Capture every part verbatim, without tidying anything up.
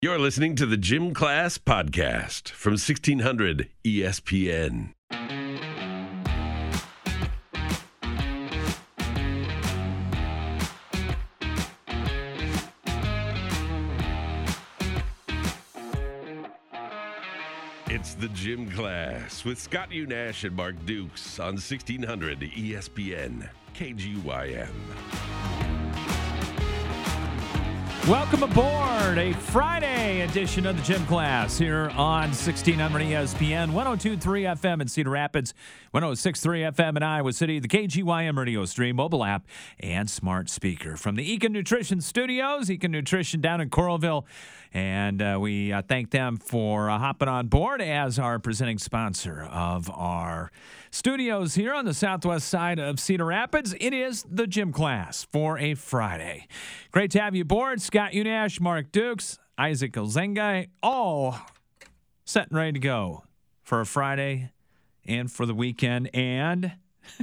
You're listening to the Gym Class Podcast from sixteen hundred E S P N. It's the Gym Class with Scott Unash and Mark Dukes on sixteen hundred E S P N K G Y M. Welcome aboard a Friday edition of the Gym Class here on sixteen hundred E S P N, one oh two point three F M in Cedar Rapids, one oh six point three F M in Iowa City, the K G Y M radio stream, mobile app, and smart speaker. From the Econ Nutrition Studios, Econ Nutrition down in Coralville, and uh, we uh, thank them for uh, hopping on board as our presenting sponsor of our studios here on the southwest side of Cedar Rapids. It is the Gym Class for a Friday. Great to have you aboard. Scott Unash, Mark Dukes, Isaac Ozenga, all set and ready to go for a Friday and for the weekend, and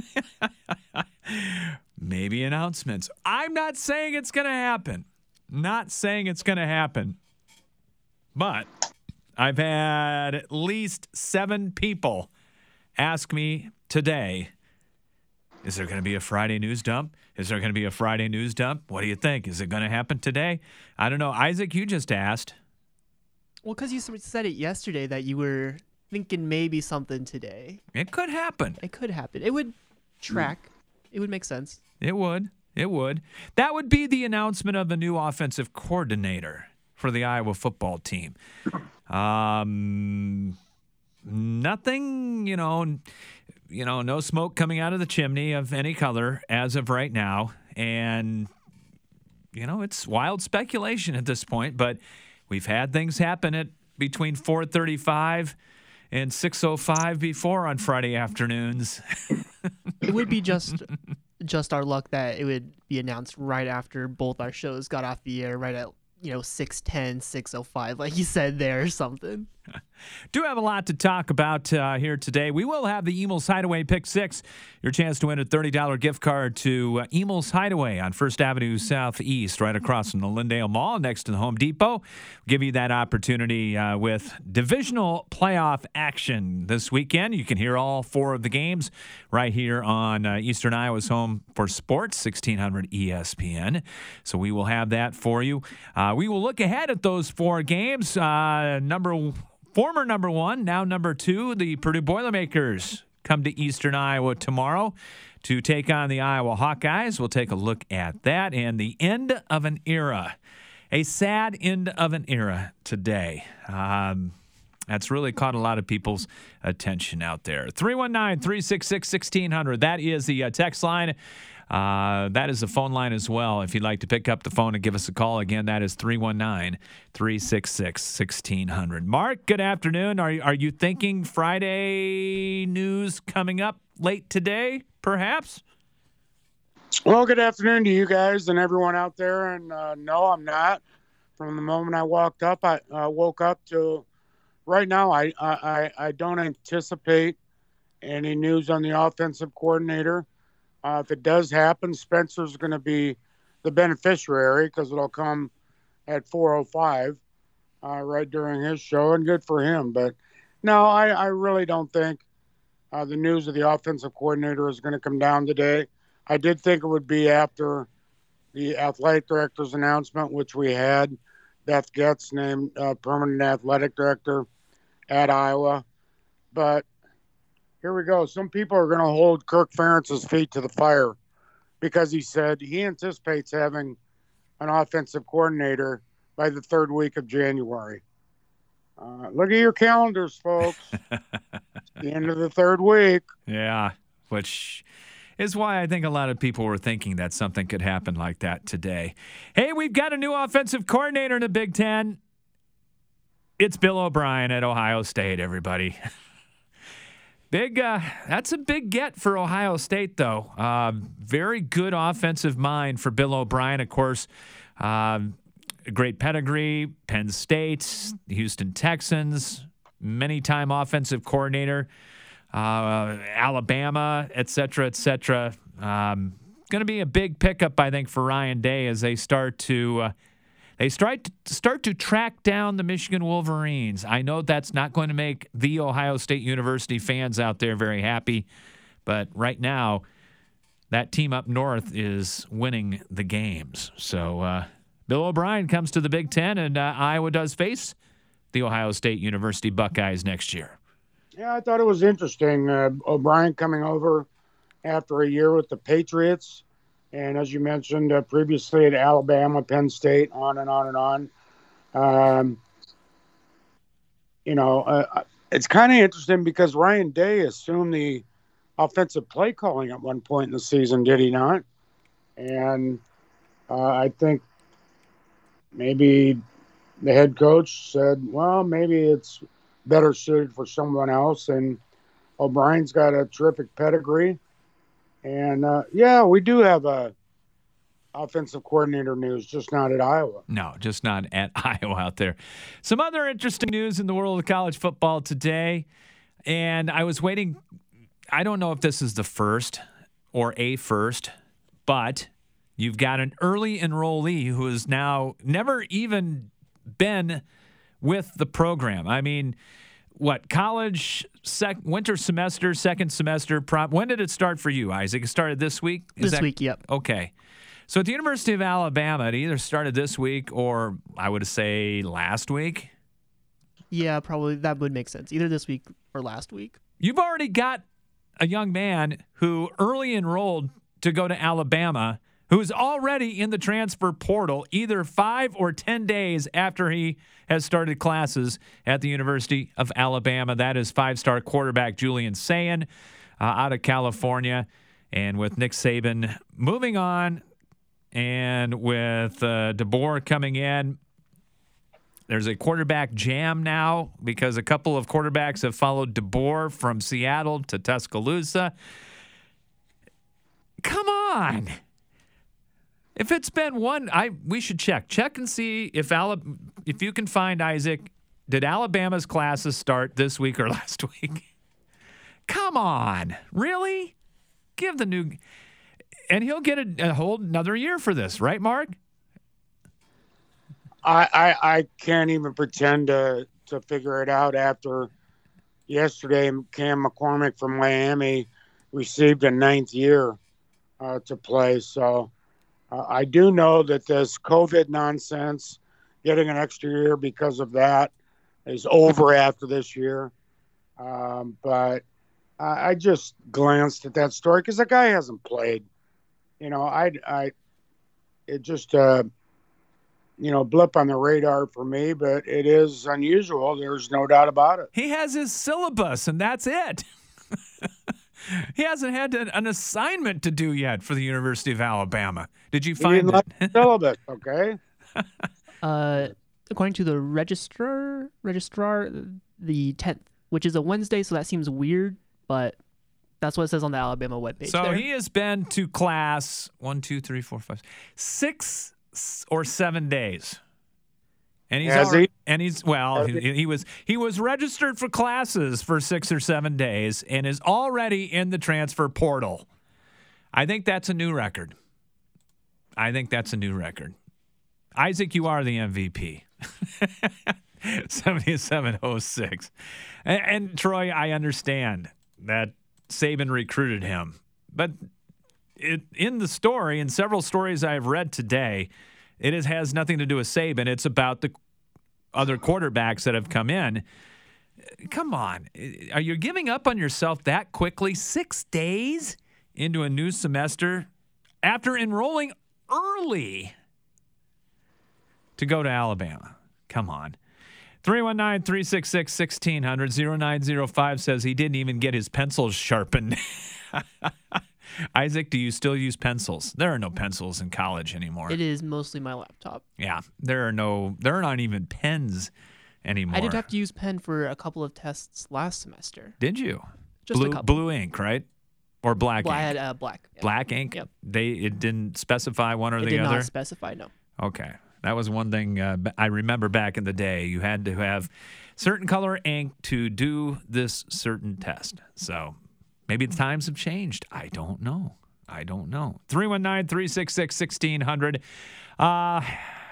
maybe announcements. I'm not saying it's going to happen. Not saying it's going to happen. But I've had at least seven people ask me today, is there going to be a Friday news dump? Is there going to be a Friday news dump? What do you think? Is it going to happen today? I don't know. Isaac, you just asked. Well, because you said it yesterday that you were thinking maybe something today. It could happen. It could happen. It would track. It would make sense. It would. It would. That would be the announcement of a new offensive coordinator for the Iowa football team. Um, nothing, you know, you know, no smoke coming out of the chimney of any color as of right now. And, you know, it's wild speculation at this point, but we've had things happen at between four thirty-five and six oh five before on Friday afternoons. It would be just just our luck that it would be announced right after both our shows got off the air, right at, you know, six ten, six oh five, like you said there or something. Do have a lot to talk about uh, here today. We will have the Emil's Hideaway Pick Six, your chance to win a thirty dollars gift card to uh, Emil's Hideaway on First Avenue Southeast, right across from the Lindale Mall, next to the Home Depot. We'll give you that opportunity uh, with divisional playoff action this weekend. You can hear all four of the games right here on uh, Eastern Iowa's home for sports, sixteen hundred E S P N. So we will have that for you. Uh, we will look ahead at those four games. Uh, number Former number one, now number two, the Purdue Boilermakers come to Eastern Iowa tomorrow to take on the Iowa Hawkeyes. We'll take a look at that and the end of an era, a sad end of an era today. Um, that's really caught a lot of people's attention out there. three one nine, three six six, one six zero zero. That is the uh, text line. Uh, that is the phone line as well. If you'd like to pick up the phone and give us a call, again, that is three one nine, three six six, one six zero zero. Mark, good afternoon. Are, are you thinking Friday news coming up late today, perhaps? Well, good afternoon to you guys and everyone out there. And uh, no, I'm not. From the moment I walked up, I uh, woke up to right now, I, I, I don't anticipate any news on the offensive coordinator. Uh, if it does happen, Spencer's going to be the beneficiary because it'll come at four oh five uh, right during his show, and good for him. But no, I, I really don't think uh, the news of the offensive coordinator is going to come down today. I did think it would be after the athletic director's announcement, which we had Beth Getz named uh, permanent athletic director at Iowa. But here we go. Some people are going to hold Kirk Ferentz's feet to the fire because he said he anticipates having an offensive coordinator by the third week of January. Uh, look at your calendars, folks. It's the end of the third week. Yeah, which is why I think a lot of people were thinking that something could happen like that today. Hey, we've got a new offensive coordinator in the Big Ten. It's Bill O'Brien at Ohio State, everybody. Big, uh, that's a big get for Ohio State, though. Uh, very good offensive mind for Bill O'Brien, of course. Uh, great pedigree, Penn State, Houston Texans, many-time offensive coordinator, uh, Alabama, et cetera, et cetera. Um, going to be a big pickup, I think, for Ryan Day as they start to uh, they start to, start to track down the Michigan Wolverines. I know that's not going to make the Ohio State University fans out there very happy, but right now, that team up north is winning the games. So uh, Bill O'Brien comes to the Big Ten, and uh, Iowa does face the Ohio State University Buckeyes next year. Yeah, I thought it was interesting. Uh, O'Brien coming over after a year with the Patriots. And as you mentioned uh, previously at Alabama, Penn State, on and on and on. Um, you know, uh, it's kind of interesting because Ryan Day assumed the offensive play calling at one point in the season, did he not? And uh, I think maybe the head coach said, well, maybe it's better suited for someone else. And O'Brien's got a terrific pedigree. And, uh, yeah, we do have a offensive coordinator news, just not at Iowa. No, just not at Iowa out there. Some other interesting news in the world of college football today. And I was waiting – I don't know if this is the first or a first, but you've got an early enrollee who has now never even been with the program. I mean, what, college, sec- winter semester, second semester, prop. When did it start for you, Isaac? It started this week? Is this that- week, yep. Okay. So at the University of Alabama, it either started this week or I would say last week. Yeah, probably that would make sense. Either this week or last week. You've already got a young man who early enrolled to go to Alabama, who's already in the transfer portal either five or ten days after he has started classes at the University of Alabama. That is five-star quarterback Julian Sayin uh, out of California. And with Nick Saban moving on and with uh, DeBoer coming in, there's a quarterback jam now because a couple of quarterbacks have followed DeBoer from Seattle to Tuscaloosa. Come on. If it's been one, I we should check. Check and see if Ala, if you can find, Isaac, did Alabama's classes start this week or last week? Come on. Really? Give the new – and he'll get a, a whole another year for this, right, Mark? I, I, I can't even pretend to, to figure it out after yesterday. Cam McCormick from Miami received a ninth year uh, to play. So uh, I do know that this COVID nonsense, getting an extra year because of that, is over after this year. Um, but I, I just glanced at that story because the guy hasn't played. You know, I, I it just uh, – you know, blip on the radar for me, but it is unusual. There's no doubt about it. He has his syllabus, and that's it. He hasn't had to, an assignment to do yet for the University of Alabama. Did you He find didn't it? like the syllabus, okay? Uh, according to the registrar, registrar, the tenth, which is a Wednesday, so that seems weird, but that's what it says on the Alabama webpage. So there. he has been to class one, two, three, four, five, six or seven days. And he's Has already, he? and he's well, Has he, he was he was registered for classes for six or seven days and is already in the transfer portal. I think that's a new record. I think that's a new record. Isaac, you are the M V P. seventy-seven oh six. And, and Troy, I understand that Saban recruited him, but it, in the story, in several stories I've read today, it is, has nothing to do with Saban. It's about the other quarterbacks that have come in. Come on. Are you giving up on yourself that quickly? Six days into a new semester after enrolling early to go to Alabama. Come on. three one nine, three six six, one six zero zero. zero nine zero five says he didn't even get his pencils sharpened. Isaac, do you still use pencils? There are no pencils in college anymore. It is mostly my laptop. Yeah, there are no, there are not even pens anymore. I did have to use pen for a couple of tests last semester. Did you? Just blue, a couple. blue ink, right? Or black Well, ink? I had uh, black. Yeah. Black ink? Yep. They it didn't specify one or It the did other? not specify, no. Okay. That was one thing uh, I remember back in the day. You had to have certain color ink to do this certain test. So maybe the times have changed. I don't know. I don't know. three one nine, three six six, one six zero zero. Uh,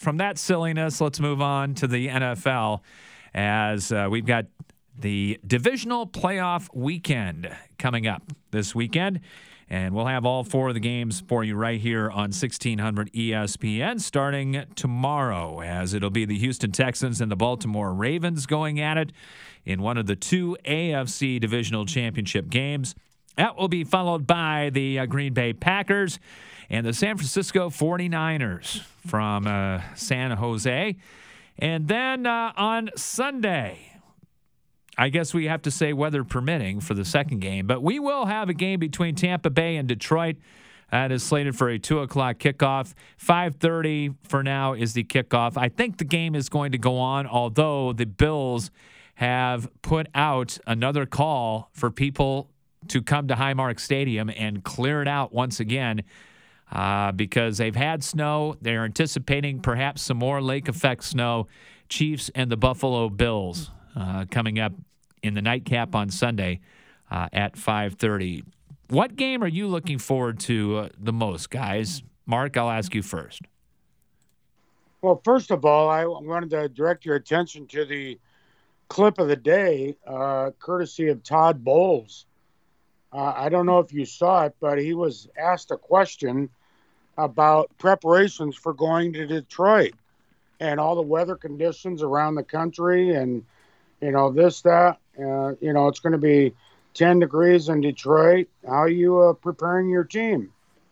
from that silliness, let's move on to the N F L as uh, we've got the divisional playoff weekend coming up this weekend. And we'll have all four of the games for you right here on sixteen hundred E S P N starting tomorrow, as it'll be the Houston Texans and the Baltimore Ravens going at it in one of the two A F C divisional championship games. That will be followed by the uh, Green Bay Packers and the San Francisco forty-niners from uh, San Jose. And then uh, on Sunday, I guess we have to say weather permitting for the second game, but we will have a game between Tampa Bay and Detroit. That is slated for a two o'clock kickoff. five thirty for now is the kickoff. I think the game is going to go on, although the Bills have put out another call for people to come to Highmark Stadium and clear it out once again uh, because they've had snow. They're anticipating perhaps some more lake effect snow. Chiefs and the Buffalo Bills Uh, coming up in the nightcap on Sunday uh, at five thirty. What game are you looking forward to uh, the most, guys? Mark, I'll ask you first. Well, first of all, I wanted to direct your attention to the clip of the day, uh, courtesy of Todd Bowles. Uh, I don't know if you saw it, but he was asked a question about preparations for going to Detroit and all the weather conditions around the country and You know, this, that, uh, you know, it's going to be ten degrees in Detroit. How are you uh, preparing your team?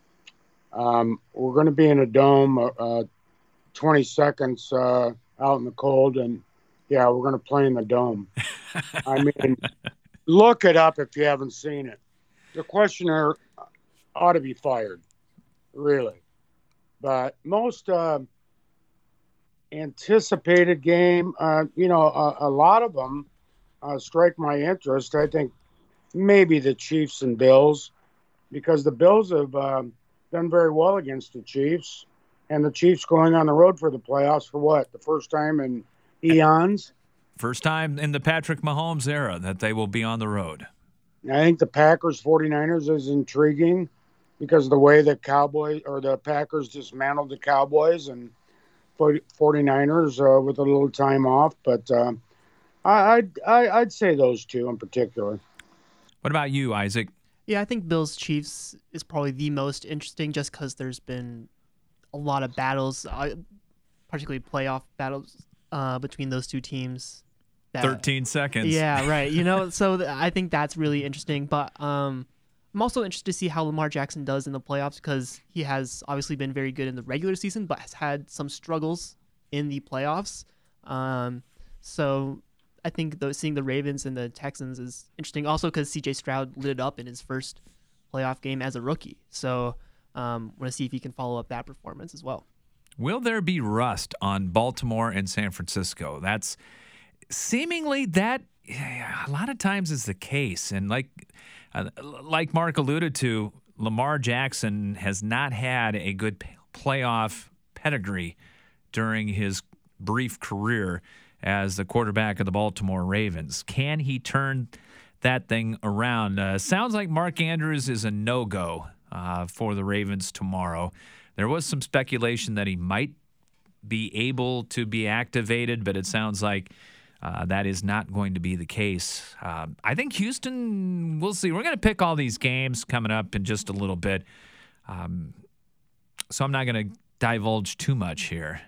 Um, we're going to be in a dome uh, twenty seconds uh, out in the cold. And, yeah, we're going to play in the dome. I mean, look it up if you haven't seen it. The questioner ought to be fired, really. But most uh, – anticipated game, uh, you know, a, a lot of them uh, strike my interest. I think maybe the Chiefs and Bills, because the Bills have uh, done very well against the Chiefs, and the Chiefs going on the road for the playoffs for what, the first time in eons? First time in the Patrick Mahomes era that they will be on the road. I think the Packers forty-niners is intriguing because of the way the Cowboys or the Packers dismantled the Cowboys and forty-niners uh, with a little time off, but uh, I, I'd, I, I'd say those two in particular. What about you, Isaac? Yeah, I think Bills Chiefs is probably the most interesting just because there's been a lot of battles, uh, particularly playoff battles uh, between those two teams. That, thirteen seconds. Yeah, right. You know, so th- I think that's really interesting. But um, I'm also interested to see how Lamar Jackson does in the playoffs because he has obviously been very good in the regular season, but has had some struggles in the playoffs. Um, so I think the, seeing the Ravens and the Texans is interesting also because C J Stroud lit it up in his first playoff game as a rookie. So um, want to see if he can follow up that performance as well. Will there be rust on Baltimore and San Francisco? That's seemingly that a lot of times is the case. And like, Uh, like Mark alluded to, Lamar Jackson has not had a good playoff pedigree during his brief career as the quarterback of the Baltimore Ravens. Can he turn that thing around? Uh, sounds like Mark Andrews is a no-go uh, for the Ravens tomorrow. There was some speculation that he might be able to be activated, but it sounds like Uh, that is not going to be the case. Uh, I think Houston, we'll see. We're going to pick all these games coming up in just a little bit. Um, so I'm not going to divulge too much here.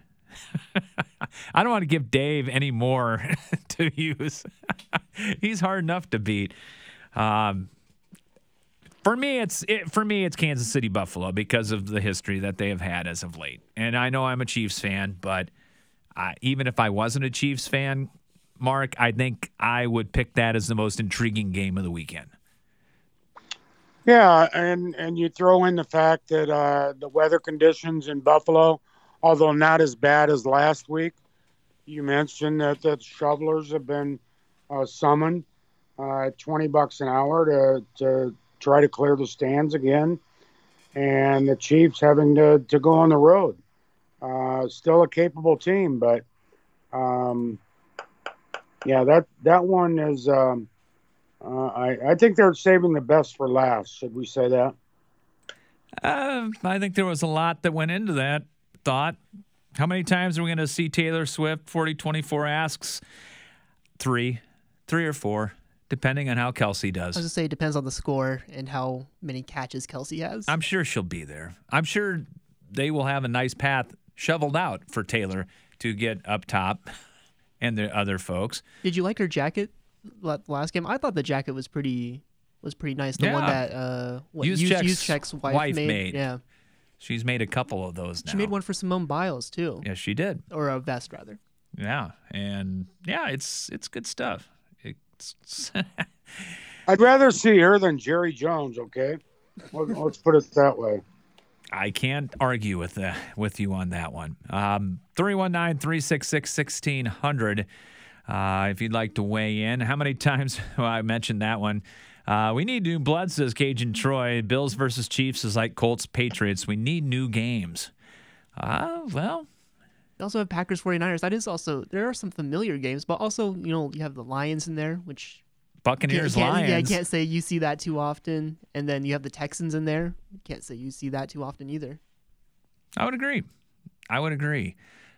I don't want to give Dave any more to use. He's hard enough to beat. Um, for me, it's it, for me, it's Kansas City Buffalo because of the history that they have had as of late. And I know I'm a Chiefs fan, but uh, even if I wasn't a Chiefs fan, Mark, I think I would pick that as the most intriguing game of the weekend. Yeah, and, and you throw in the fact that uh, the weather conditions in Buffalo, although not as bad as last week, you mentioned that the shovelers have been uh, summoned uh, at twenty bucks an hour to, to try to clear the stands again, and the Chiefs having to, to go on the road. Uh, still a capable team, but um, yeah, that that one is. Um, uh, I I think they're saving the best for last. Should we say that? Uh, I think there was a lot that went into that thought. How many times are we going to see Taylor Swift? forty twenty-four asks. Three. Three or four, depending on how Kelsey does. I was going to say it depends on the score and how many catches Kelsey has. I'm sure she'll be there. I'm sure they will have a nice path shoveled out for Taylor to get up top and the other folks. Did you like her jacket last game? I thought the jacket was pretty was pretty nice. The Yeah. one that uh, what, Juszczyk's Juszczyk's wife, wife made. made. Yeah, She's made a couple of those now. she made one for Simone Biles too, Yes, she did. or a vest rather. Yeah, and yeah, it's it's good stuff. It's I'd rather see her than Jerry Jones. Okay, Well, let's put it that way. I can't argue with that with you on that one. Um, three one nine, three six six, one six zero zero. Uh, if you'd like to weigh in. How many times well, I mentioned that one? Uh, we need new blood, says Cajun Troy. Bills versus Chiefs is like Colts Patriots. We need new games. Uh, well, They also have Packers forty-niners. That is also, there are some familiar games, but also, you know, you have the Lions in there, which Buccaneers, can't, can't, Lions. yeah, I can't say you see that too often. And then you have the Texans in there. Can't say you see that too often either. I would agree. I would agree.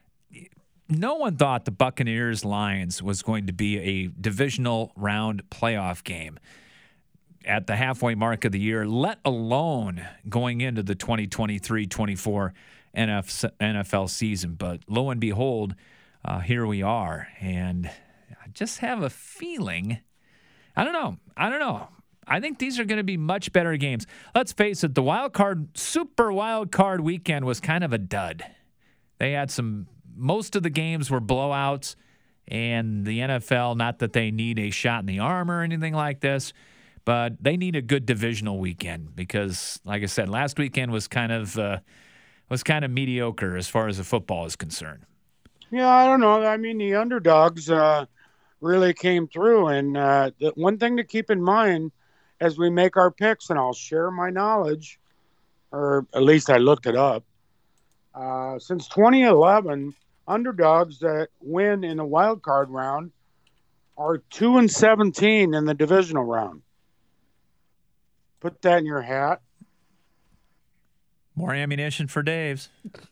No one thought the Buccaneers Lions was going to be a divisional round playoff game at the halfway mark of the year, let alone going into the twenty twenty-three twenty-four N F L season. But lo and behold, uh, here we are. And I just have a feeling, I don't know, I don't know. I think these are going to be much better games. Let's face it, the wild card, super wild card weekend was kind of a dud. They had some, most of the games were blowouts, and the N F L, not that they need a shot in the arm or anything like this, but they need a good divisional weekend because, like I said, last weekend was kind of uh, was kind of mediocre as far as the football is concerned. Yeah, I don't know. I mean, the underdogs uh, really came through, and uh, the one thing to keep in mind as we make our picks, and I'll share my knowledge, or at least I looked it up. Uh, since twenty eleven, underdogs that win in the wild card round are two and seventeen in the divisional round. Put that in your hat. More ammunition for Dave's.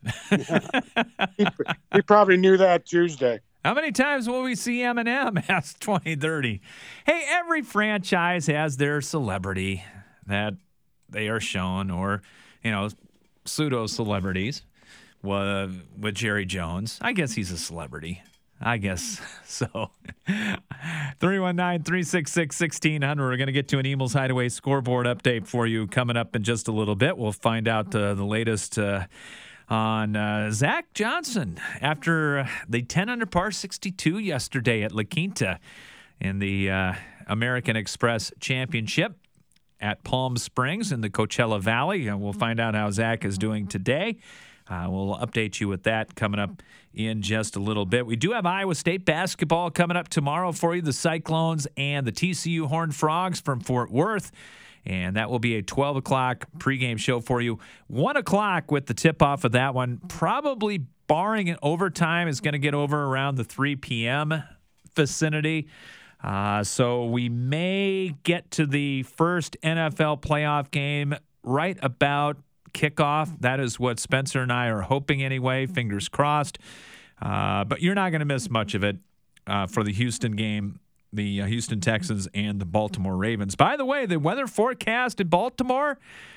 he, he probably knew that Tuesday. How many times will we see Eminem? Asked twenty thirty. Hey, every franchise has their celebrity that they are shown, or, you know, pseudo celebrities. With, with Jerry Jones, I guess he's a celebrity. I guess so. three one nine, three six six, one six zero zero. We're going to get to an Eagles Hideaway scoreboard update for you coming up in just a little bit. We'll find out uh, the latest uh, on uh, Zach Johnson after the ten under par sixty-two yesterday at La Quinta in the uh, American Express Championship at Palm Springs in the Coachella Valley. And we'll find out how Zach is doing today. Uh, we'll update you with that coming up in just a little bit. We do have Iowa State basketball coming up tomorrow for you, the Cyclones and the T C U Horned Frogs from Fort Worth. And that will be a twelve o'clock pregame show for you. one o'clock with the tip-off of that one. Probably barring an overtime is going to get over around the three p.m. vicinity. Uh, so we may get to the first N F L playoff game right about kickoff. That is what Spencer and I are hoping anyway. Fingers crossed. Uh, but you're not going to miss much of it uh, for the Houston game, the uh, Houston Texans and the Baltimore Ravens. By the way, the weather forecast in Baltimore,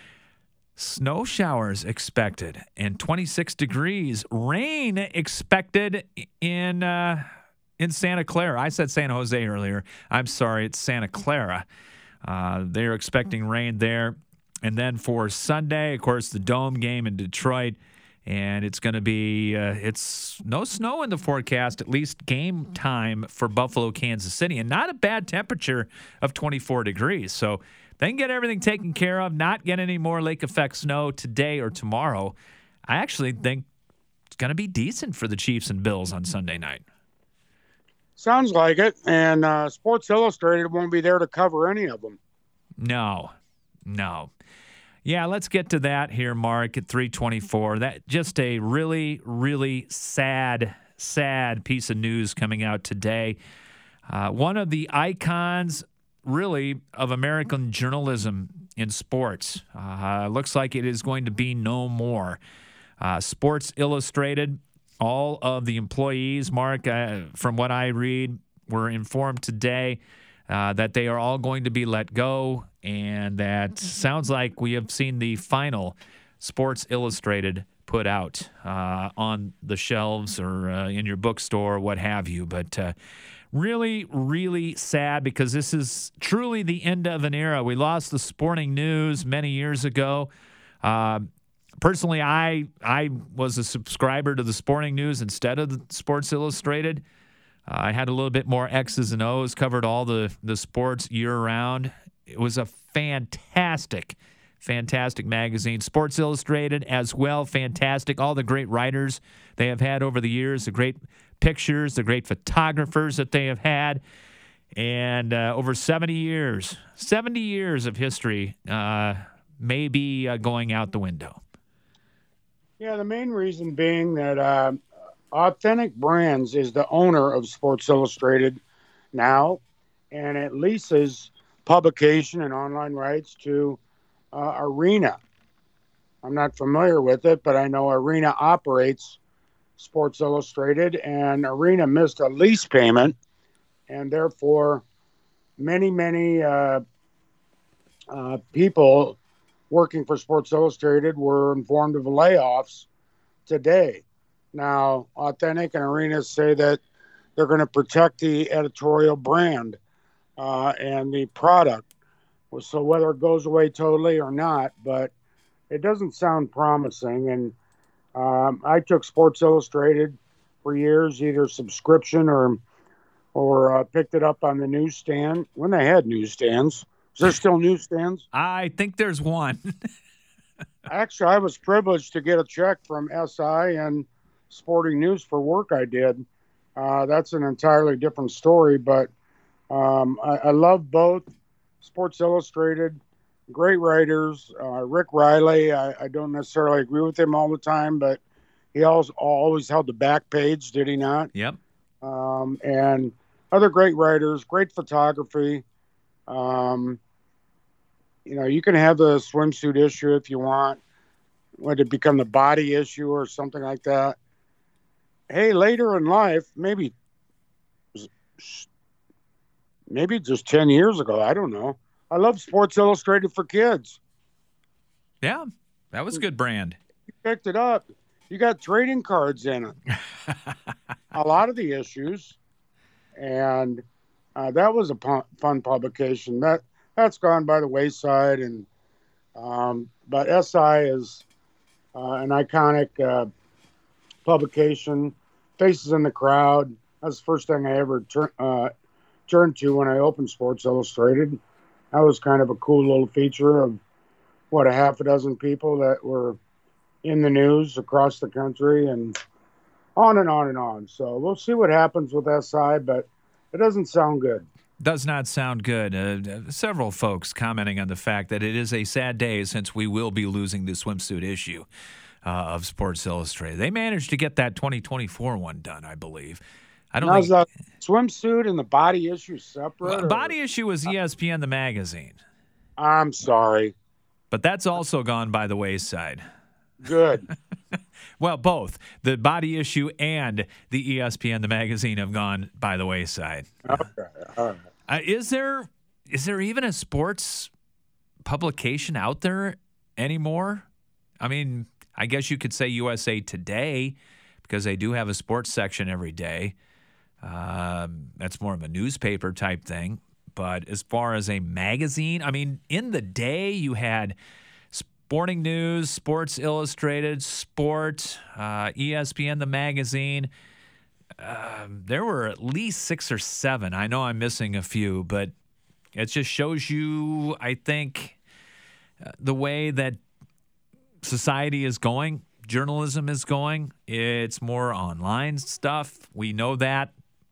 snow showers expected and twenty-six degrees. Rain expected in uh, in Santa Clara. I said San Jose earlier. I'm sorry, it's Santa Clara. Uh, they're expecting rain there. And then for Sunday, of course, the Dome game in Detroit. And it's going to be, uh, it's no snow in the forecast, at least game time for Buffalo, Kansas City. And not a bad temperature of twenty-four degrees. So they can get everything taken care of, not get any more lake effect snow today or tomorrow. I actually think it's going to be decent for the Chiefs and Bills on Sunday night. Sounds like it. And uh, Sports Illustrated won't be there to cover any of them. No, no. Yeah, let's get to that here, Mark, at three twenty-four. That just a really, really sad, sad piece of news coming out today. Uh, one of the icons, really, of American journalism in sports. Uh, looks like it is going to be no more. Uh, Sports Illustrated all of the employees, Mark, uh, from what I read, were informed today uh, that they are all going to be let go, and that sounds like we have seen the final Sports Illustrated put out uh, on the shelves or uh, in your bookstore, what have you. But uh, really, really sad, because this is truly the end of an era. We lost the Sporting News many years ago. Uh, personally, I I was a subscriber to the Sporting News instead of the Sports Illustrated. Uh, I had a little bit more X's and O's, covered all the, the sports year-round. It was a fantastic Fantastic magazine. Sports Illustrated as well, fantastic. All the great writers they have had over the years, the great pictures, the great photographers that they have had. And uh, over seventy years, seventy years of history uh, may be uh, going out the window. Yeah, the main reason being that uh, Authentic Brands is the owner of Sports Illustrated now, and it leases publication and online rights to Uh, Arena. I'm not familiar with it, but I know Arena operates Sports Illustrated, and Arena missed a lease payment, and therefore many, many uh, uh, people working for Sports Illustrated were informed of layoffs today. Now, Authentic and Arena say that they're going to protect the editorial brand uh, and the product. So whether it goes away totally or not, but it doesn't sound promising. And um, I took Sports Illustrated for years, either subscription or or uh, picked it up on the newsstand when they had newsstands. Is there still newsstands? I think there's one. Actually, I was privileged to get a check from S I and Sporting News for work I did. Uh, that's an entirely different story, but um, I, I love both. Sports Illustrated, great writers. Uh, Rick Riley, I, I don't necessarily agree with him all the time, but he always, always held the back page, did he not? Yep. Um, and other great writers, great photography. Um, you know, you can have the swimsuit issue if you want. Would it become the body issue or something like that? Hey, later in life, maybe maybe just ten years ago, I don't know. I love Sports Illustrated for kids. Yeah, that was a good brand. You picked it up. You got trading cards in it. A lot of the issues. And uh, that was a pu- fun publication. That, that's gone by the wayside. And um, But S I is uh, an iconic uh, publication. Faces in the Crowd. That's the first thing I ever tur- uh, turned to when I opened Sports Illustrated. That was kind of a cool little feature of, what, a half a dozen people that were in the news across the country, and on and on and on. So we'll see what happens with S I, but it doesn't sound good. Does not sound good. Uh, several folks commenting on the fact that it is a sad day since we will be losing the swimsuit issue uh, of Sports Illustrated. They managed to get that twenty twenty-four one done, I believe. I don't now, think is the swimsuit and the body issue separate? Well, body issue was E S P N the magazine. I'm sorry. But that's also gone by the wayside. Good. Well, both the body issue and the E S P N the magazine have gone by the wayside. Okay. All right. Uh, is there is there even a sports publication out there anymore? I mean, I guess you could say U S A Today, because they do have a sports section every day. Um, that's more of a newspaper type thing. But as far as a magazine, I mean, in the day you had Sporting News, Sports Illustrated, Sport, uh, E S P N the magazine. Uh, there were at least six or seven. I know I'm missing a few, but it just shows you, I think, uh, the way that society is going, journalism is going. It's more online stuff. We know that.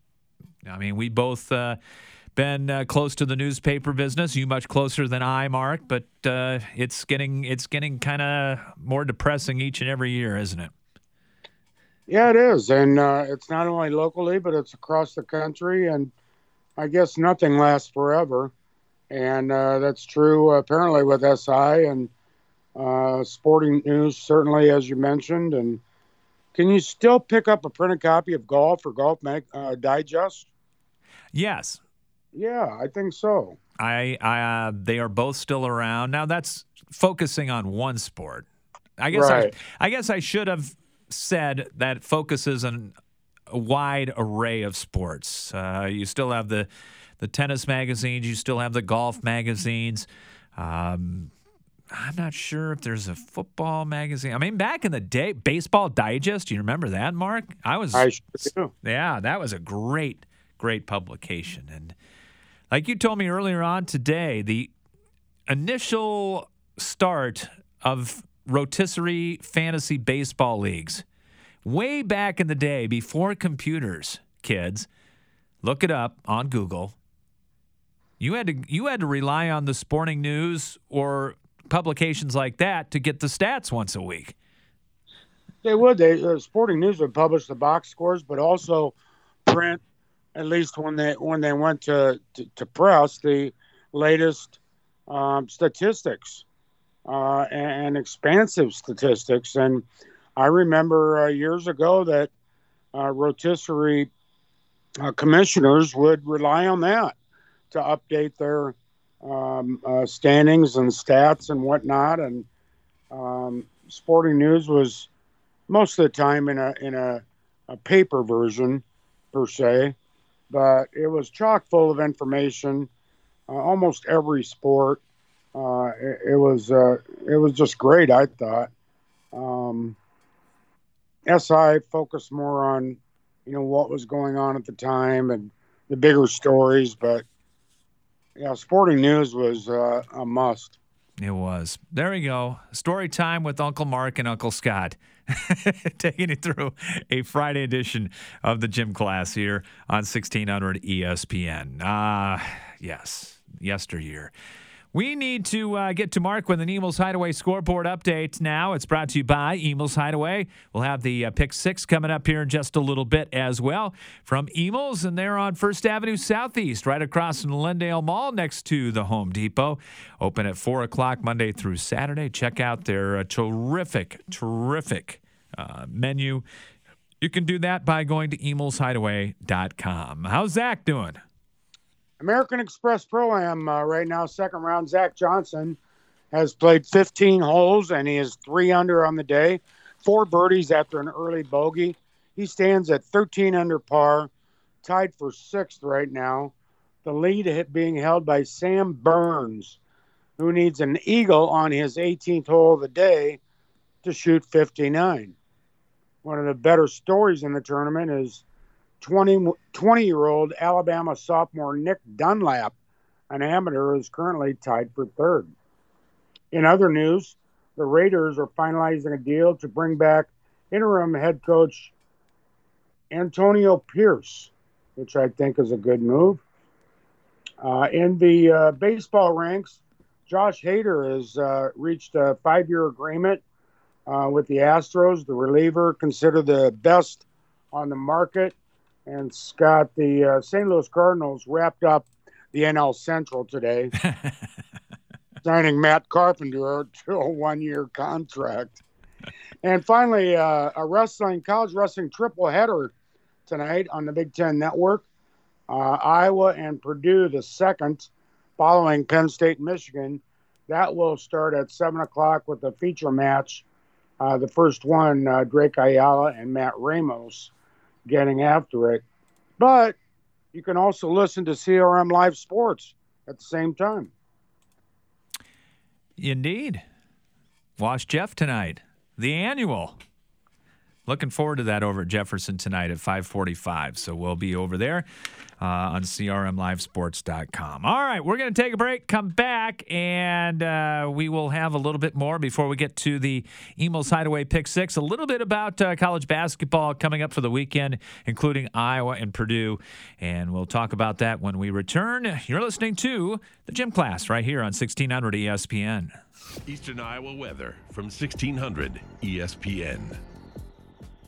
I mean, we both uh, been uh, close to the newspaper business. You much closer than I, Mark, but uh, it's getting it's getting kind of more depressing each and every year, isn't it? Yeah, it is. And uh, it's not only locally, but it's across the country. And I guess nothing lasts forever. And uh, that's true, apparently, with S I and uh, Sporting News, certainly, as you mentioned. And can you still pick up a printed copy of Golf or Golf Mag, uh, Digest? Yes. Yeah, I think so. I, I uh, they are both still around. Now that's focusing on one sport. I guess Right. I, I guess I should have said that it focuses on a wide array of sports. Uh, you still have the the tennis magazines. You still have the golf magazines. Um, I'm not sure if there's a football magazine. I mean, back in the day, Baseball Digest. Do you remember that, Mark? I was. I sure do. Yeah, that was a great, great publication. And like you told me earlier on today, the initial start of rotisserie fantasy baseball leagues, way back in the day, before computers, kids, look it up on Google. You had to you had to rely on the Sporting News or publications like that to get the stats once a week. They would. They uh, Sporting News would publish the box scores, but also print, at least when they when they went to to, to press, the latest um, statistics uh, and, and expansive statistics. And I remember uh, years ago that uh, rotisserie uh, commissioners would rely on that to update their um, uh, standings and stats and whatnot. And um, Sporting News was most of the time in a in a, a paper version per se, but it was chock full of information. Uh, almost every sport. Uh, it, it was uh, it was just great. I thought. Um, S I focused more on, you know, what was going on at the time and the bigger stories, but yeah, Sporting News was uh, a must. It was. There we go. Story time with Uncle Mark and Uncle Scott. Taking you through a Friday edition of the Gym Class here on sixteen hundred E S P N. Ah, uh, yes, yesteryear. We need to uh, get to Mark with an Emil's Hideaway scoreboard update now. It's brought to you by Emil's Hideaway. We'll have the uh, Pick Six coming up here in just a little bit as well from Emil's, and they're on First Avenue Southeast, right across from the Lendale Mall next to the Home Depot. Open at four o'clock Monday through Saturday. Check out their uh, terrific, terrific uh, menu. You can do that by going to emils hideaway dot com. How's Zach doing? American Express Pro-Am uh, right now, second round. Zach Johnson has played fifteen holes, and he is three under on the day. Four birdies after an early bogey. He stands at thirteen under par, tied for sixth right now. The lead being held by Sam Burns, who needs an eagle on his eighteenth hole of the day to shoot fifty-nine. One of the better stories in the tournament is twenty-year-old Alabama sophomore Nick Dunlap, an amateur, is currently tied for third. In other news, the Raiders are finalizing a deal to bring back interim head coach Antonio Pierce, which I think is a good move. Uh, in the uh, baseball ranks, Josh Hader has uh, reached a five-year agreement uh, with the Astros, the reliever, considered the best on the market. And Scott, the uh, Saint Louis Cardinals wrapped up the N L Central today, signing Matt Carpenter to a one-year contract. And finally, uh, a wrestling, college wrestling triple header tonight on the Big Ten Network. Uh, Iowa and Purdue, the second, following Penn State and Michigan. That will start at seven o'clock with a feature match. Uh, the first one, uh, Drake Ayala and Matt Ramos getting after it. But you can also listen to C R M Live Sports at the same time. Indeed. Watch Jeff tonight, the annual. Looking forward to that over at Jefferson tonight at five forty-five. So we'll be over there uh, on C R M live sports dot com. All right, we're going to take a break, come back, and uh, we will have a little bit more before we get to the Emil's Hideaway Pick Six. A little bit about uh, college basketball coming up for the weekend, including Iowa and Purdue. And we'll talk about that when we return. You're listening to the Gym Class right here on sixteen hundred E S P N. Eastern Iowa weather from sixteen hundred E S P N.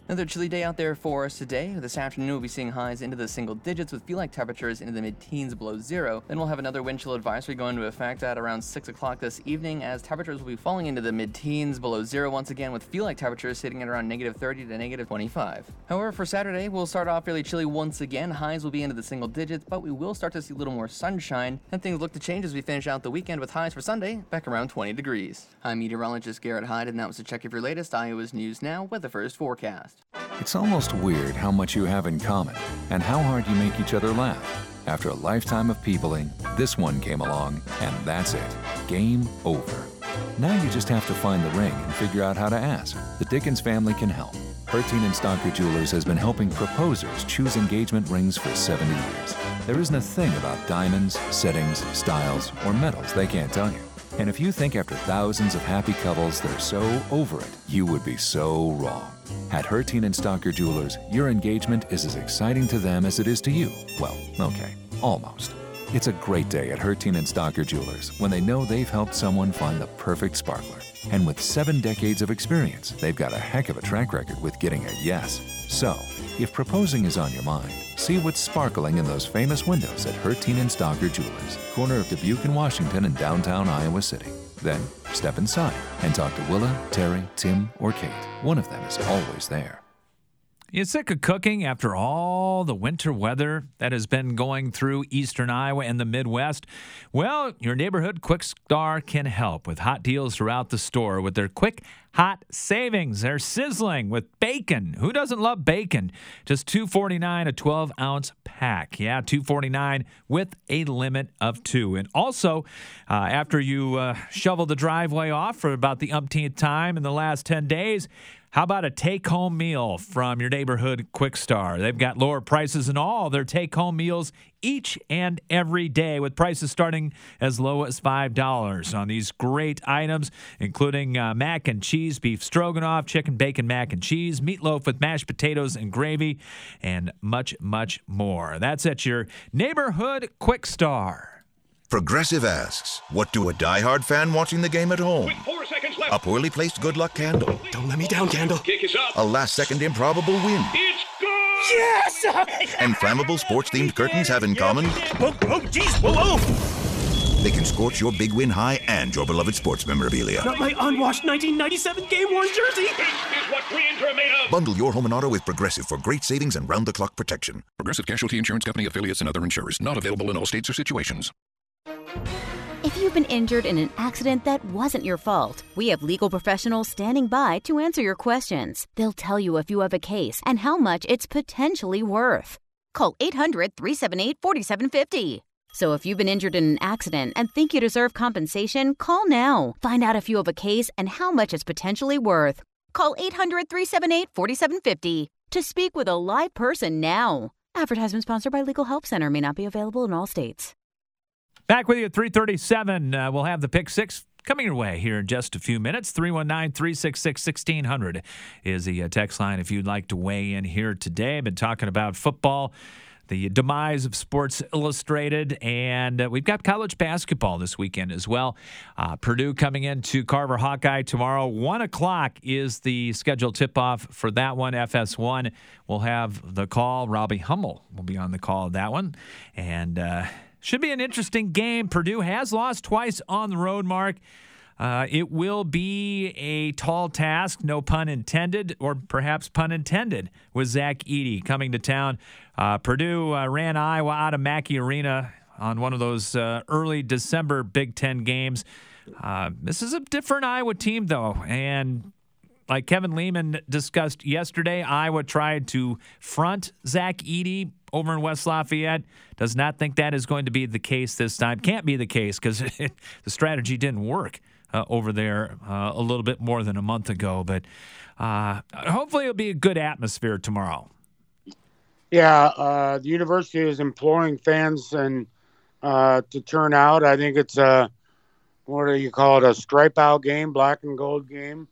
Another chilly day out there for us today. This afternoon we'll be seeing highs into the single digits with feel-like temperatures into the mid-teens below zero. Then we'll have another wind chill advisory go into effect at around six o'clock this evening as temperatures will be falling into the mid-teens below zero once again with feel-like temperatures sitting at around negative thirty to negative twenty-five. However, for Saturday, we'll start off fairly chilly once again. Highs will be into the single digits, but we will start to see a little more sunshine, and things look to change as we finish out the weekend with highs for Sunday back around twenty degrees. I'm meteorologist Garrett Hyde, and that was a check of your latest Iowa's News Now with the first forecast. It's almost weird how much you have in common and how hard you make each other laugh. After a lifetime of peopling, this one came along, and that's it. Game over. Now you just have to find the ring and figure out how to ask. The Dickens family can help. Hertine and Stocker Jewelers has been helping proposers choose engagement rings for seventy years. There isn't a thing about diamonds, settings, styles, or metals they can't tell you. And if you think after thousands of happy couples they're so over it, you would be so wrong. At Hertine and Stocker Jewelers, your engagement is as exciting to them as it is to you. Well, okay, almost. It's a great day at Hertine and Stocker Jewelers when they know they've helped someone find the perfect sparkler. And with seven decades of experience, they've got a heck of a track record with getting a yes. So, if proposing is on your mind, see what's sparkling in those famous windows at Hertine and Stocker Jewelers, corner of Dubuque and Washington in downtown Iowa City. Then, step inside and talk to Willa, Terry, Tim, or Kate. One of them is always there. You sick of cooking after all the winter weather that has been going through eastern Iowa and the Midwest? Well, your neighborhood Quick Star can help with hot deals throughout the store with their quick hot savings. They're sizzling with bacon. Who doesn't love bacon? Just two forty-nine a twelve ounce pack. Yeah, two forty-nine with a limit of two. And also, uh, after you uh, shovel the driveway off for about the umpteenth time in the last ten days, how about a take-home meal from your neighborhood Quick Star? They've got lower prices in all their take-home meals each and every day, with prices starting as low as five dollars on these great items, including uh, mac and cheese, beef stroganoff, chicken bacon mac and cheese, meatloaf with mashed potatoes and gravy, and much, much more. That's at your neighborhood Quick Star. Progressive asks, what do a diehard fan watching the game at home? With four seconds left. A poorly placed good luck candle. Don't let me down, candle. Kick is up. A last-second improbable win. It's good! Yes! And flammable sports-themed curtains have in common... Whoa, whoa, jeez, whoa, whoa! They can scorch your big win high and your beloved sports memorabilia. Not my unwashed nineteen ninety-seven game-worn jersey! This is what friends are made of! Bundle your home and auto with Progressive for great savings and round-the-clock protection. Progressive Casualty Insurance Company, affiliates, and other insurers. Not available in all states or situations. If you've been injured in an accident that wasn't your fault, we have legal professionals standing by to answer your questions. They'll tell you if you have a case and how much it's potentially worth. Call eight hundred, three seven eight, four seven five zero. So if you've been injured in an accident and think you deserve compensation, call now. Find out if you have a case and how much it's potentially worth. Call eight hundred, three seven eight, four seven five zero to speak with a live person now. Advertisement sponsored by Legal Help Center. May not be available in all states. Back with you at three thirty-seven. Uh, we'll have the pick six coming your way here in just a few minutes. three one nine, three six six, one six zero zero is the uh, text line if you'd like to weigh in here today. I've been talking about football, the demise of Sports Illustrated, and uh, we've got college basketball this weekend as well. Uh, Purdue coming into Carver Hawkeye tomorrow. one o'clock is the scheduled tip-off for that one. F S one will have the call. Robbie Hummel will be on the call of that one. And... Uh, Should be an interesting game. Purdue has lost twice on the road, Mark. Uh, it will be a tall task, no pun intended, or perhaps pun intended, with Zach Edey coming to town. Uh, Purdue uh, ran Iowa out of Mackey Arena on one of those uh, early December Big Ten games. Uh, this is a different Iowa team, though, and like Kevin Lehman discussed yesterday, Iowa tried to front Zach Edey over in West Lafayette. Does not think that is going to be the case this time. Can't be the case because the strategy didn't work uh, over there uh, a little bit more than a month ago. But uh, hopefully it'll be a good atmosphere tomorrow. Yeah, uh, the university is imploring fans and uh, to turn out. I think it's a, what do you call it, a stripe out game, black and gold game.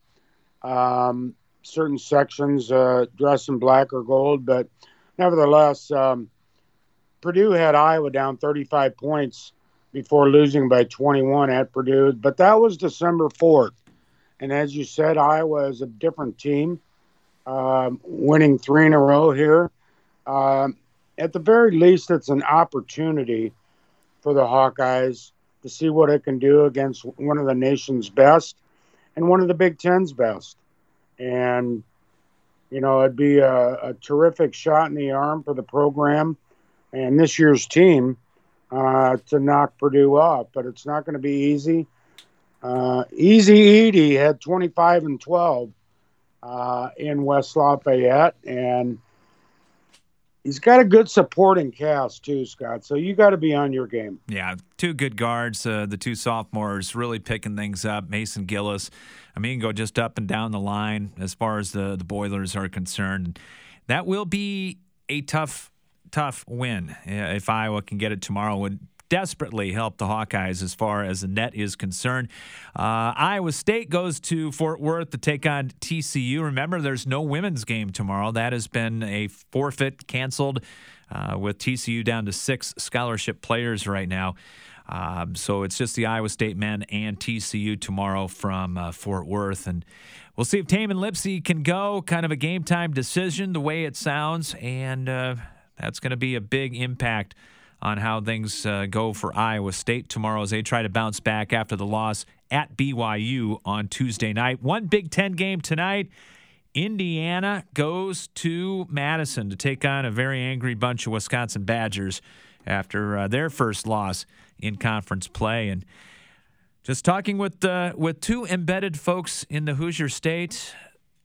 Um, certain sections uh, dress in black or gold, but nevertheless, um, Purdue had Iowa down thirty-five points before losing by twenty-one at Purdue, but that was December fourth. And as you said, Iowa is a different team. um, winning three in a row here. Um, at the very least, it's an opportunity for the Hawkeyes to see what it can do against one of the nation's best and one of the Big Ten's best. And, you know, it'd be a, a terrific shot in the arm for the program and this year's team uh, to knock Purdue off. But it's not going to be easy. Uh, Easy Edie had twenty-five and twelve uh, in West Lafayette, and he's got a good supporting cast too, Scott. So you got to be on your game. Yeah, two good guards. Uh, the two sophomores really picking things up. Mason Gillis. I mean, go just up and down the line as far as the, the Boilers are concerned. That will be a tough, tough win. If Iowa can get it tomorrow, would desperately help the Hawkeyes as far as the net is concerned. Uh, Iowa State goes to Fort Worth to take on T C U. Remember, there's no women's game tomorrow. That has been a forfeit, canceled, uh, with T C U down to six scholarship players right now. Um, so it's just the Iowa State men and T C U tomorrow from uh, Fort Worth. And we'll see if Taman Lipsey can go. Kind of a game time decision, the way it sounds. And uh, that's going to be a big impact on how things uh, go for Iowa State tomorrow as they try to bounce back after the loss at B Y U on Tuesday night. One Big Ten game tonight. Indiana goes to Madison to take on a very angry bunch of Wisconsin Badgers after uh, their first loss in conference play. And just talking with uh, with two embedded folks in the Hoosier State,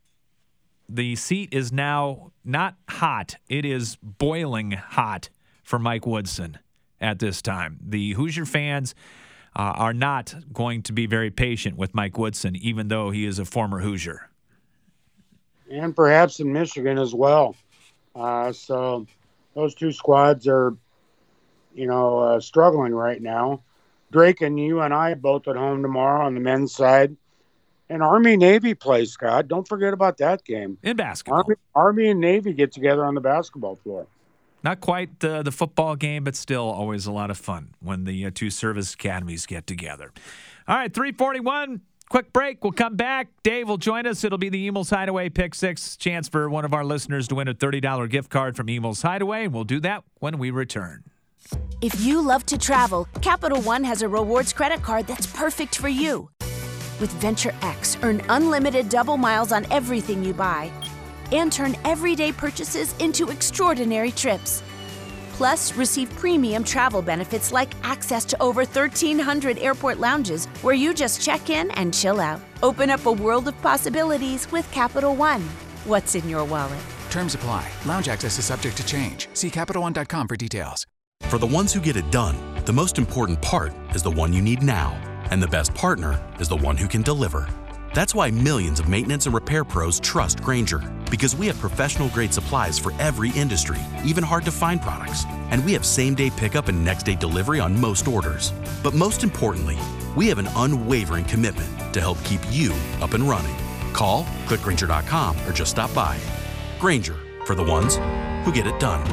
the seat is now not hot. It is boiling hot for Mike Woodson at this time. The Hoosier fans uh, are not going to be very patient with Mike Woodson, even though he is a former Hoosier. And perhaps in Michigan as well. Uh, so those two squads are, you know, uh, struggling right now. Drake and you and I both at home tomorrow on the men's side. And Army-Navy plays, Scott. Don't forget about that game. In basketball. Army, Army and Navy get together on the basketball floor. Not quite uh, the football game, but still always a lot of fun when the uh, two service academies get together. All right, three forty-one. Quick break. We'll come back. Dave will join us. It'll be the Emil's Hideaway Pick Six. Chance for one of our listeners to win a thirty dollars gift card from Emil's Hideaway. And we'll do that when we return. If you love to travel, Capital One has a rewards credit card that's perfect for you. With Venture X, earn unlimited double miles on everything you buy and turn everyday purchases into extraordinary trips. Plus, receive premium travel benefits like access to over thirteen hundred airport lounges where you just check in and chill out. Open up a world of possibilities with Capital One. What's in your wallet? Terms apply. Lounge access is subject to change. See Capital One dot com for details. For the ones who get it done, the most important part is the one you need now. And the best partner is the one who can deliver. That's why millions of maintenance and repair pros trust Grainger, because we have professional-grade supplies for every industry, even hard-to-find products. And we have same-day pickup and next-day delivery on most orders. But most importantly, we have an unwavering commitment to help keep you up and running. Call, click Grainger dot com, or just stop by. Grainger, for the ones who get it done.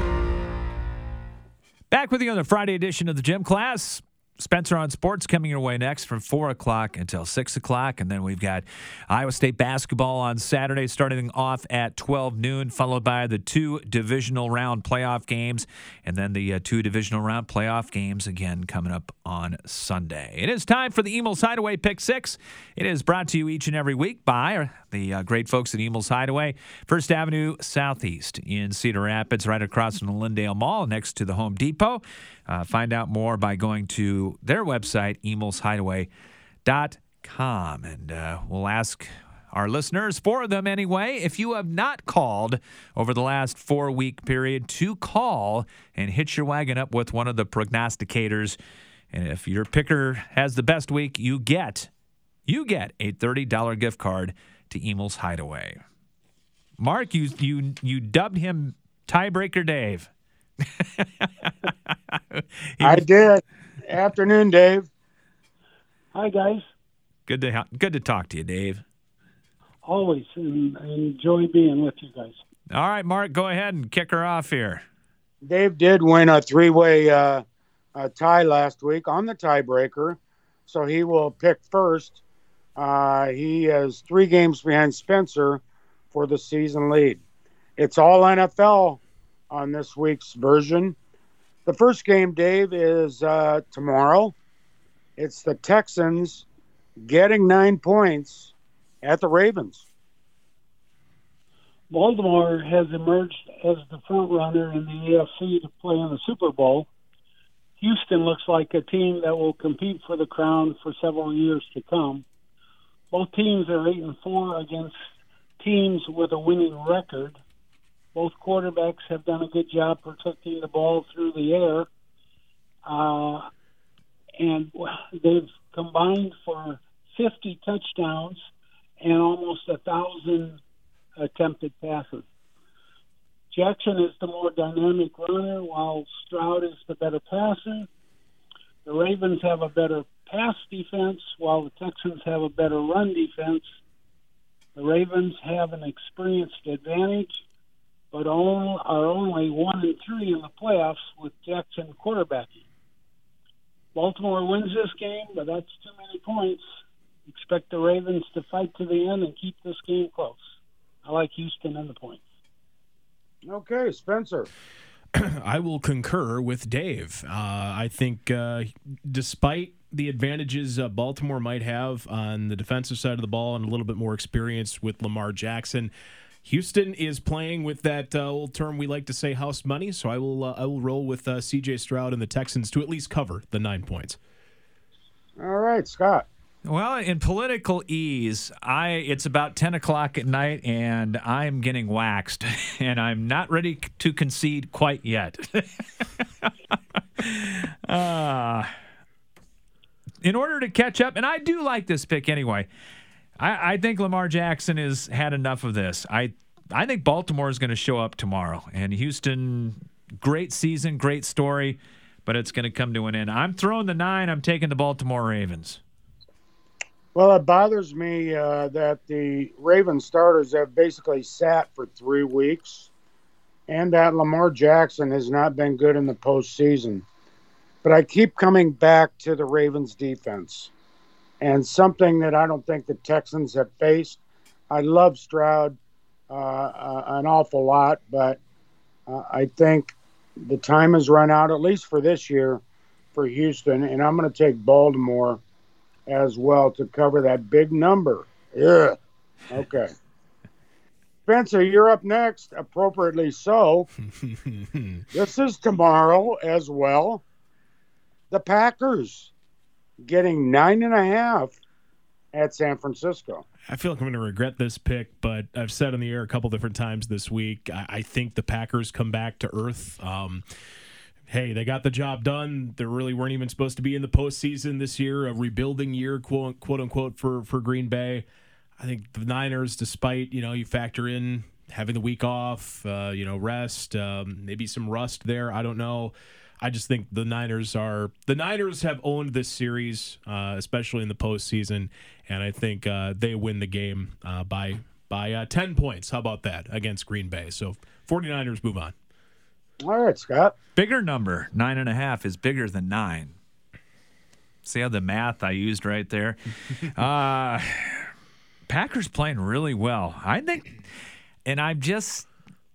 Back with you on the Friday edition of the Gym Class. Spencer on Sports coming your way next from four o'clock until six o'clock. And then we've got Iowa State basketball on Saturday starting off at twelve noon, followed by the two divisional round playoff games. And then the uh, two divisional round playoff games again coming up on Sunday. It is time for the Emil's Hideaway Pick Six. It is brought to you each and every week by the uh, great folks at Emil's Hideaway, First Avenue Southeast in Cedar Rapids, right across from the Lindale Mall next to the Home Depot. Uh, find out more by going to their website, emils hideaway dot com. And uh, we'll ask our listeners, four of them anyway, if you have not called over the last four-week period, to call and hitch your wagon up with one of the prognosticators. And if your picker has the best week, you get you get a thirty dollars gift card to Emil's Hideaway. Mark, you you you dubbed him Tiebreaker Dave. I did. Afternoon, Dave. Hi, guys. Good to ha- good to talk to you, Dave. Always, and enjoy being with you guys. All right, Mark, go ahead and kick her off here. Dave did win a three-way uh, uh, tie last week on the tiebreaker, so he will pick first. Uh, he is three games behind Spencer for the season lead. It's all N F L on this week's version. The first game, Dave, is uh, tomorrow. It's the Texans getting nine points at the Ravens. Baltimore has emerged as the front runner in the A F C to play in the Super Bowl. Houston looks like a team that will compete for the crown for several years to come. Both teams are eight and four against teams with a winning record. Both quarterbacks have done a good job protecting the ball through the air, uh, and they've combined for fifty touchdowns and almost a thousand attempted passes. Jackson is the more dynamic runner, while Stroud is the better passer. The Ravens have a better pass defense, while the Texans have a better run defense. The Ravens have an experienced advantage, but all, are only one and three in the playoffs with Jackson quarterbacking. Baltimore wins this game, but that's too many points. Expect the Ravens to fight to the end and keep this game close. I like Houston in the points. Okay, Spencer. I will concur with Dave. Uh, I think uh, despite the advantages uh, Baltimore might have on the defensive side of the ball and a little bit more experience with Lamar Jackson, Houston is playing with that uh, old term we like to say, house money. So I will uh, I will roll with uh, C J Stroud and the Texans to at least cover the nine points. All right, Scott. Well, in political ease, I it's about ten o'clock at night, and I'm getting waxed, and I'm not ready to concede quite yet. uh, in order to catch up, and I do like this pick anyway, I, I think Lamar Jackson has had enough of this. I, I think Baltimore is going to show up tomorrow, and Houston, great season, great story, but it's going to come to an end. I'm throwing the nine. I'm taking the Baltimore Ravens. Well, it bothers me uh, that the Ravens starters have basically sat for three weeks and that Lamar Jackson has not been good in the postseason. But I keep coming back to the Ravens defense and something that I don't think the Texans have faced. I love Stroud uh, uh, an awful lot, but uh, I think the time has run out, at least for this year, for Houston, and I'm going to take Baltimore as well to cover that big number. Yeah. Okay. Spencer, you're up next, appropriately so. This is tomorrow as well. The Packers getting nine and a half at San Francisco. I feel like I'm going to regret this pick, but I've said on the air a couple different times this week, I, I think the Packers come back to earth. Um, Hey, they got the job done. They really weren't even supposed to be in the postseason this year, a rebuilding year, quote, quote unquote, for, for Green Bay. I think the Niners, despite, you know, you factor in having the week off, uh, you know, rest, um, maybe some rust there. I don't know. I just think the Niners are the Niners have owned this series, uh, especially in the postseason, and I think uh, they win the game uh, by by uh, ten points. How about that against Green Bay? So 49ers move on. All right, Scott. Bigger number, nine and a half, is bigger than nine. See how the math I used right there? uh, Packers playing really well. I think, and I'm just,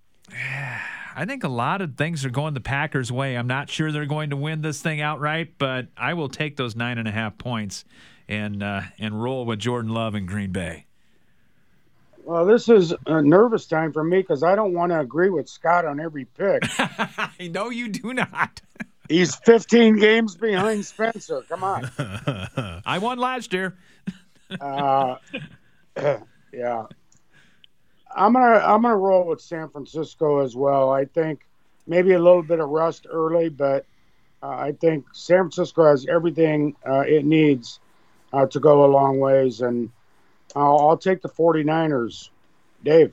I think a lot of things are going the Packers' way. I'm not sure they're going to win this thing outright, but I will take those nine and a half points and uh, and roll with Jordan Love in Green Bay. Well, this is a nervous time for me because I don't want to agree with Scott on every pick. No, you do not. He's fifteen games behind Spencer. Come on. I won last year. uh, yeah. I'm gonna I'm gonna roll with San Francisco as well. I think maybe a little bit of rust early, but uh, I think San Francisco has everything uh, it needs uh, to go a long ways, and I'll, I'll take the 49ers. Dave.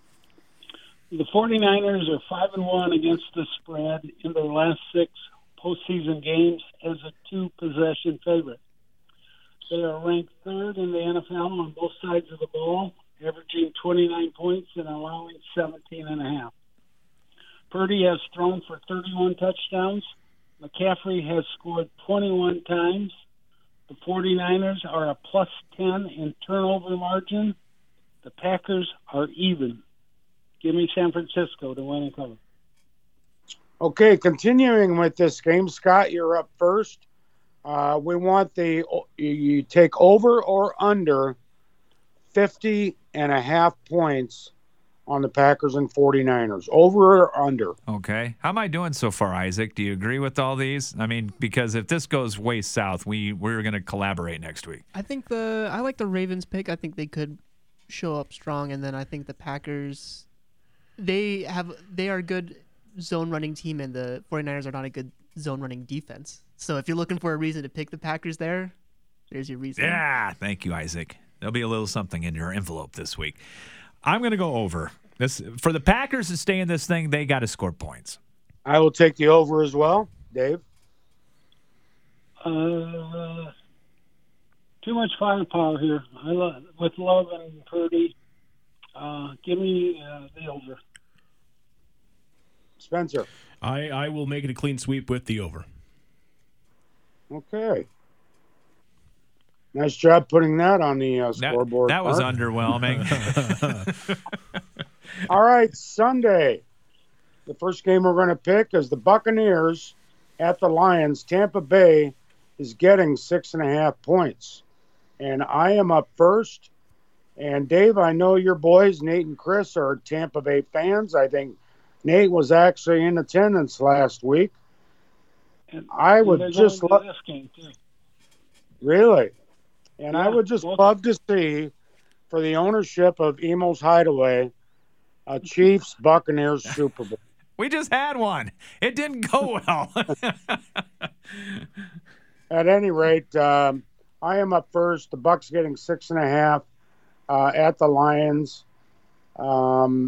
The 49ers are five and one against the spread in their last six postseason games as a two-possession favorite. They are ranked third in the N F L on both sides of the ball, averaging twenty-nine points and allowing seventeen and a half. Purdy has thrown for thirty-one touchdowns. McCaffrey has scored twenty-one times. The 49ers are a plus ten in turnover margin. The Packers are even. Give me San Francisco to win and cover. Okay, continuing with this game, Scott, you're up first. Uh, we want the you take over or under fifty and a half points on the Packers and 49ers. Over or under? Okay. How am I doing so far, Isaac? Do you agree with all these? I mean, because if this goes way south, we we're going to collaborate next week. I think the I like the Ravens pick. I think they could show up strong, and then I think the Packers they have they are a good zone running team, and the 49ers are not a good zone running defense. So if you're looking for a reason to pick the Packers there, there's your reason. Yeah, thank you, Isaac. There'll be a little something in your envelope this week. I'm going to go over. This for the Packers to stay in this thing, they got to score points. I will take the over as well. Dave? Uh, too much firepower here. I love, with Love and Purdy. Uh, give me uh, the over. Spencer? I, I will make it a clean sweep with the over. Okay. Nice job putting that on the uh, scoreboard. That, that was Mark. underwhelming. All right, Sunday. The first game we're going to pick is the Buccaneers at the Lions. Tampa Bay is getting six and a half points. And I am up first. And Dave, I know your boys, Nate and Chris, are Tampa Bay fans. I think Nate was actually in attendance last week. And, I would and just love lo- this game too. Really? And Yeah, I would just well- love to see, for the ownership of Emo's Hideaway, a Chiefs Buccaneers Super Bowl. We just had one. It didn't go well. At any rate, um, I am up first. The Bucs getting six and a half uh, at the Lions. Um,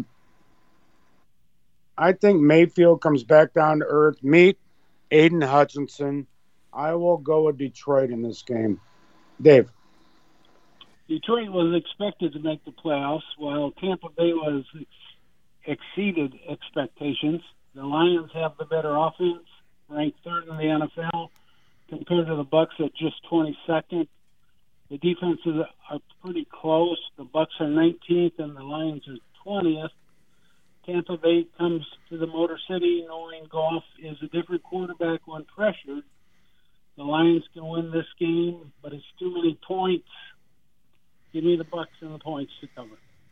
I think Mayfield comes back down to earth. Meet Aiden Hutchinson. I will go with Detroit in this game. Dave. Detroit was expected to make the playoffs, while Tampa Bay was ex- exceeded expectations. The Lions have the better offense, ranked third in the N F L, compared to the Bucs at just twenty-second. The defenses are pretty close. The Bucs are nineteenth, and the Lions are twentieth. Tampa Bay comes to the Motor City knowing Goff is a different quarterback when pressured. The Lions can win this game, but it's too many points. Give me the Bucs and the points to cover.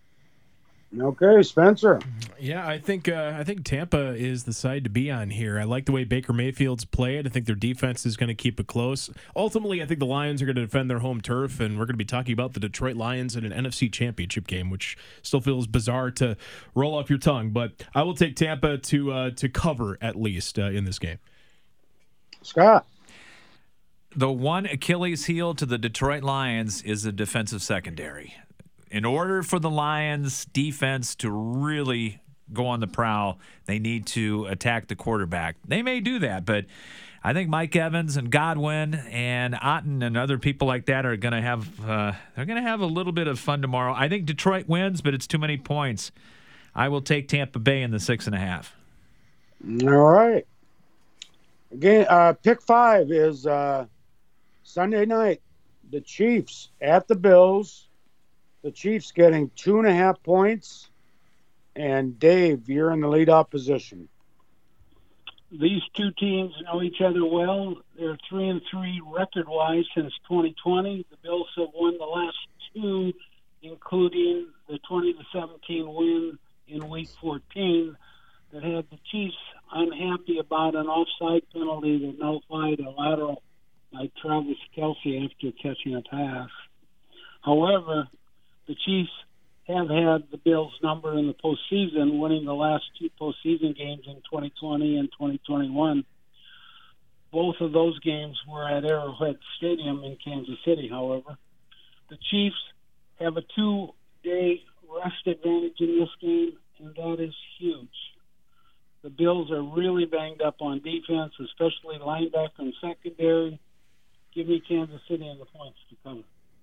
Okay, Spencer. Yeah, I think uh, I think Tampa is the side to be on here. I like the way Baker Mayfield's played. I think their defense is going to keep it close. Ultimately, I think the Lions are going to defend their home turf, and we're going to be talking about the Detroit Lions in an N F C Championship game, which still feels bizarre to roll off your tongue. But I will take Tampa to uh, to cover at least uh, in this game. Scott. The one Achilles heel to the Detroit Lions is the defensive secondary. In order for the Lions defense to really go on the prowl, they need to attack the quarterback. They may do that, but I think Mike Evans and Godwin and Otten and other people like that are going to have uh, they're going to have a little bit of fun tomorrow. I think Detroit wins, but it's too many points. I will take Tampa Bay in the six and a half. All right. Again, uh, pick five is uh, Sunday night. The Chiefs at the Bills. The Chiefs getting two and a half points. And Dave, you're in the lead-off position. These two teams know each other well. They're three and three record-wise since twenty twenty. The Bills have won the last two, including the twenty to seventeen win in Week fourteen that had the Chiefs unhappy about an offside penalty that nullified a lateral by Travis Kelce after catching a pass. However, the Chiefs have had the Bills' number in the postseason, winning the last two postseason games in twenty twenty and twenty twenty-one. Both of those games were at Arrowhead Stadium in Kansas City, however. The Chiefs have a two-day rest advantage in this game, and that is huge. The Bills are really banged up on defense, especially linebacker and secondary. Give me Kansas City and the points to cover.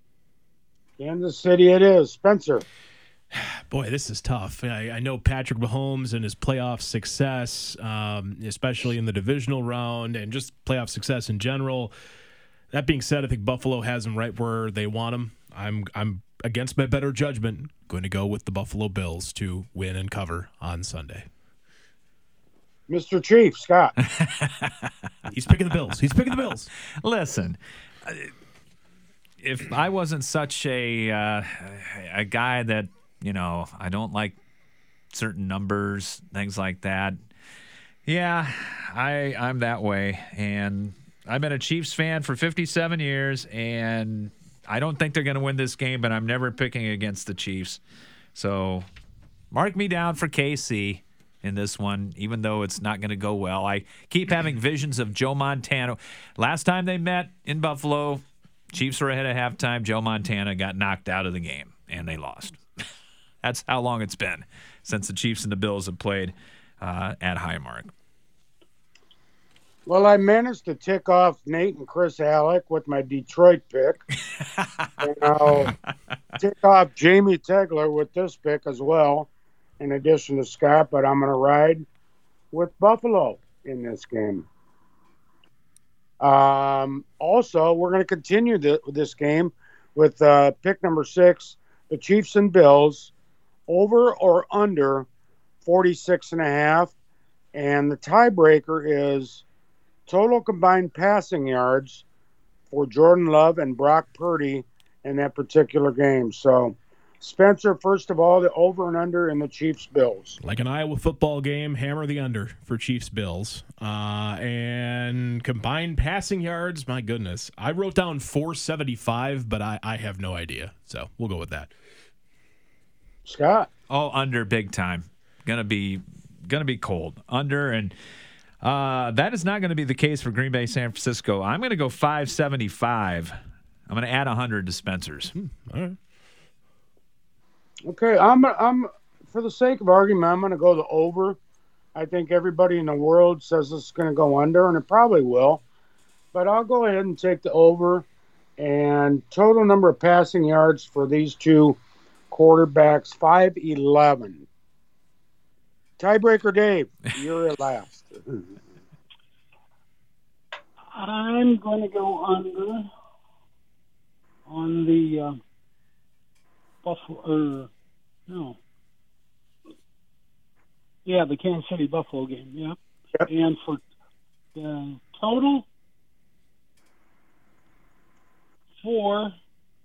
Kansas City it is. Spencer. Boy, this is tough. I, I know Patrick Mahomes and his playoff success, um, especially in the divisional round and just playoff success in general. That being said, I think Buffalo has him right where they want him. I'm I'm against my better judgment, going to go with the Buffalo Bills to win and cover on Sunday. Mister Chief, Scott. He's picking the Bills. He's picking the Bills. Listen, if I wasn't such a uh, a guy that, you know, I don't like certain numbers, things like that. Yeah, I I'm that way, and I've been a Chiefs fan for fifty-seven years, and I don't think they're going to win this game, but I'm never picking against the Chiefs. So mark me down for K C in this one, even though it's not going to go well. I keep having visions of Joe Montana. Last time they met in Buffalo, Chiefs were ahead at halftime. Joe Montana got knocked out of the game, and they lost. That's how long it's been since the Chiefs and the Bills have played uh, at Highmark. Well, I managed to tick off Nate and Chris Alec with my Detroit pick. And I'll tick off Jamie Tegler with this pick as well, in addition to Scott, but I'm going to ride with Buffalo in this game. Um, also, we're going to continue the, this game with uh, pick number six, the Chiefs and Bills, over or under forty-six and a half. And the tiebreaker is total combined passing yards for Jordan Love and Brock Purdy in that particular game. So, Spencer, first of all, the over and under in the Chiefs-Bills. Like an Iowa football game, hammer the under for Chiefs-Bills. Uh, and combined passing yards, my goodness. I wrote down four seventy-five, but I, I have no idea. So we'll go with that. Scott? Oh, under big time. Gonna be gonna be cold. Under, and uh, that is not going to be the case for Green Bay, San Francisco. I'm going to go five seventy-five. I'm going to add one hundred to Spencer's. Hmm, all right. Okay, I'm I'm for the sake of argument, I'm going to go the over. I think everybody in the world says it's going to go under, and it probably will. But I'll go ahead and take the over. And total number of passing yards for these two quarterbacks, five eleven. Tiebreaker Dave, you're last. I'm going to go under on the uh, Buffalo. Uh, no. Yeah, the Kansas City Buffalo game. Yeah. Yep. And for the total, for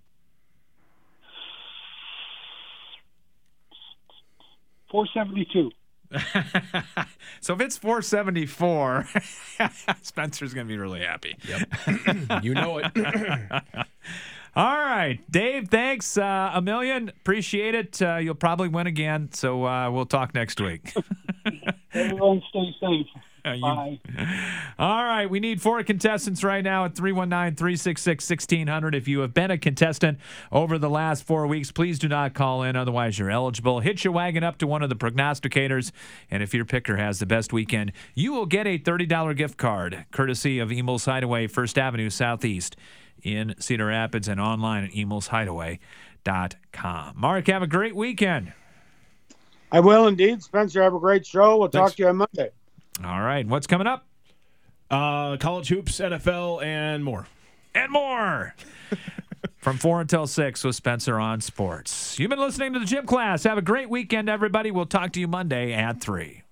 four seventy-two. So if it's four seventy-four, Spencer's going to be really happy. Yep. You know it. All right, Dave, thanks uh, a million. Appreciate it. Uh, you'll probably win again, so uh, we'll talk next week. Everyone stay safe. Uh, you, Bye. All right, we need four contestants right now at three one nine, three six six, one six zero zero. If you have been a contestant over the last four weeks, please do not call in. Otherwise, you're eligible. Hitch your wagon up to one of the prognosticators, and if your picker has the best weekend, you will get a thirty dollars gift card, courtesy of Emil's Hideaway, First Avenue Southeast in Cedar Rapids, and online at emils hideaway dot com. Mark, have a great weekend. I will indeed. Spencer, have a great show. We'll Thanks. talk to you on Monday. All right, what's coming up? Uh, college hoops, N F L, and more. And more. From four until six with Spencer on Sports. You've been listening to the Gym Class. Have a great weekend, everybody. We'll talk to you Monday at three.